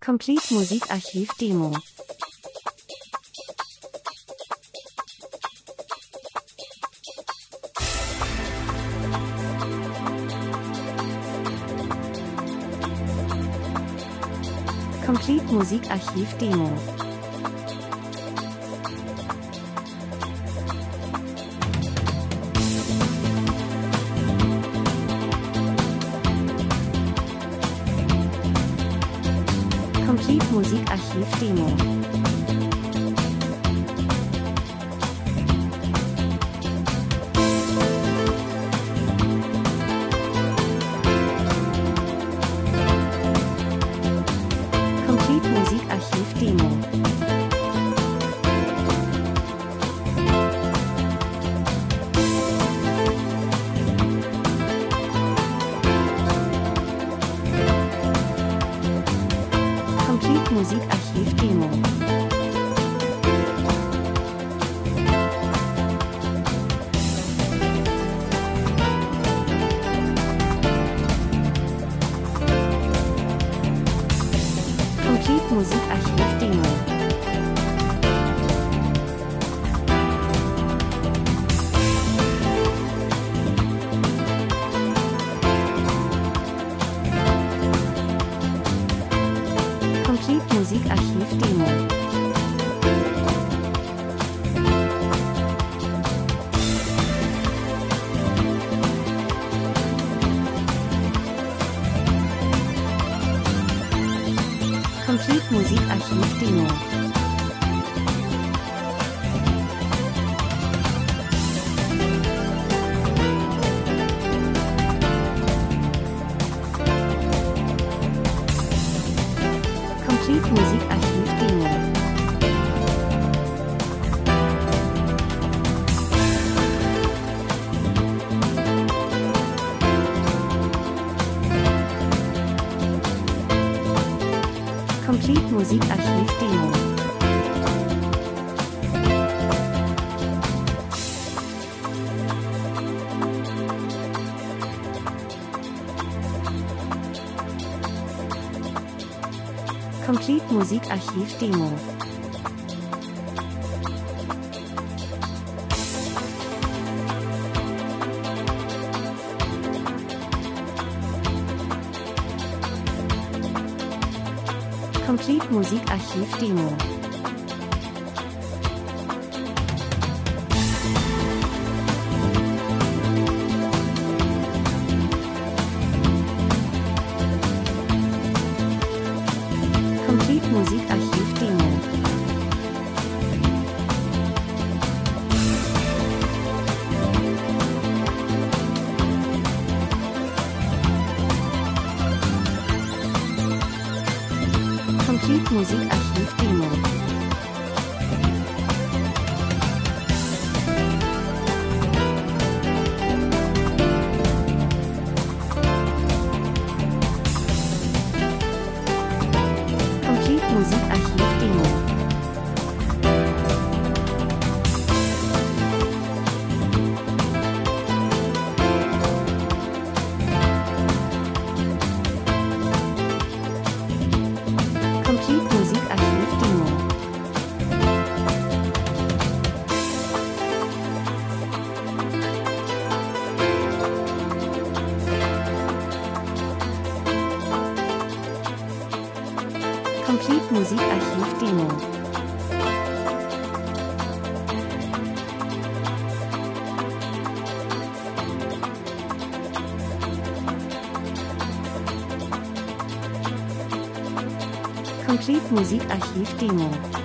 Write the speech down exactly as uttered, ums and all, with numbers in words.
Complete Musikarchiv Demo. Complete Musikarchiv Demo. Complete Musikarchiv Demo. Complete Musikarchiv Demo. Complete Musikarchiv Demo. Complete Musikarchiv Demo. Complete Musikarchiv Demo. Complete Musikarchiv Demo. Complete Musikarchiv Demo. Complete Musikarchiv Demo. Complete Musikarchiv Demo. Complete Musikarchiv Demo. Complete Musikarchiv Demo. Complete Musikarchiv Demo. Complete Musikarchiv Demo. Complete Musikarchiv Demo. Complete Musikarchiv Demo. Complete Musikarchiv Demo.